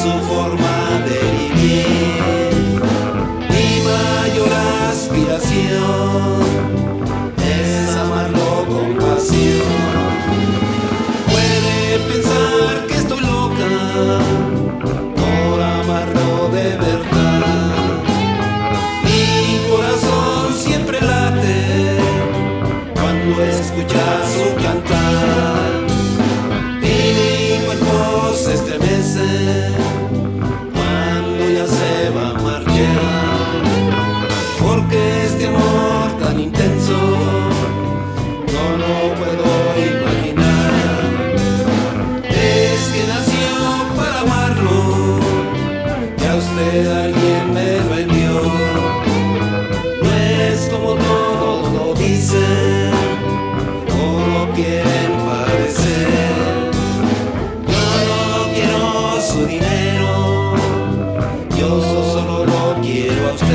su forma de vivir. Mi mayor aspiración es amarlo con pasión. Puede pensar que estoy loca por amarlo de verdad. Mi corazón siempre late cuando escucha su cantar, y mi cuerpo se estremece cuando ya se va a marchar, porque este amor tan intenso no lo puedo imaginar. Es que nació para amarlo, ya usted alguien me lo envió. No es como todos lo dicen o lo quieren parecer. Yo no quiero su dinero, yo solo lo quiero a usted.